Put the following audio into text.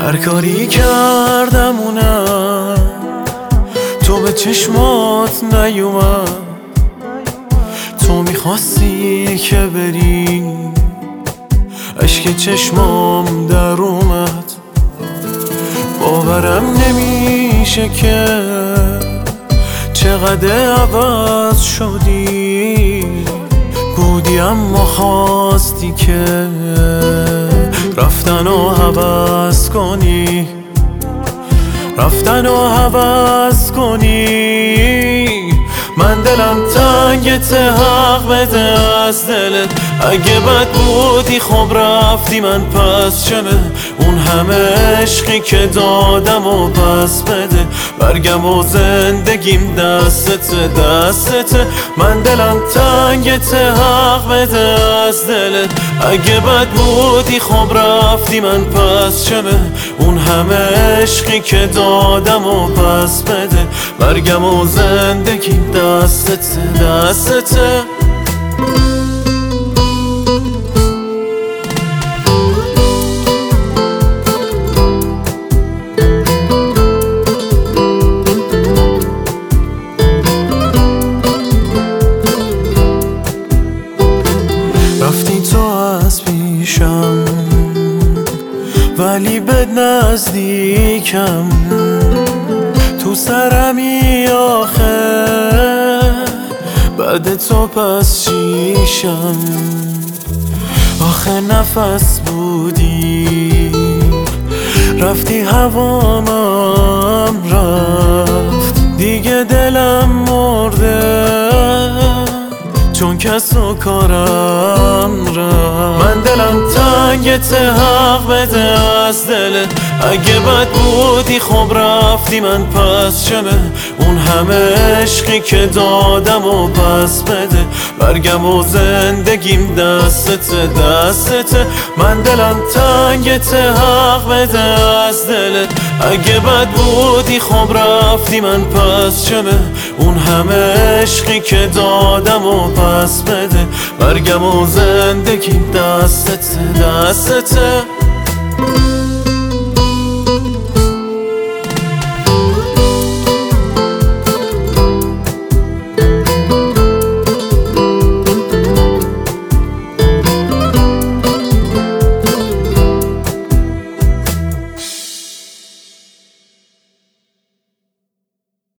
هر کاری کردم اونم تو به چشمات نیومد. تو میخواستی که بری، اشک چشمام در اومد. باورم نمیشه که چقدر عوض شدی. بودی اما خواستی که رفتن و عوض کنی، رفتن و عوض کنی. من دلم تنگت، حق بده از دلت. اگه بد بودی خب رفتی، من پس چمه؟ اون همه عشقی که دادم و پس بده. برگم و زندگیم دستته، دستته. من دلم تنگت، حق بده از دلت. اگه بد بودی خب رفتی، من پس چمه؟ اون همه عشقی که دادم و پس بده. برگم و زندگیم دستته، دستته. رفتی تو از پیشم ولی به نزدیکم. تو سرمی آخه بعد تو پس چیشم. آخه نفس بودی رفتی، هوامم رفت دیگه، دلم مرده چون کس و کارم رفت. من دلم تنگت، حق بده از دلت. اگه بد بودی خب رفتی، من پس چمه؟ اون همه عشقی که دادم و پس بده. برگم و زندگیم دستته، دستته. من دلم تنگت، حق بده از دلت. اگه بد بودی خب رفتی، من پس چمه؟ اون همه عشقی که دادم و پس بده. برگم و زندگیم دستته، دستته.